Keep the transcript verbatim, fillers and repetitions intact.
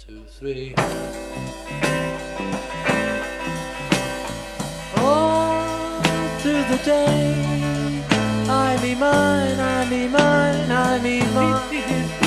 two, three. All through the day, I me mine, I me mine, I me mine.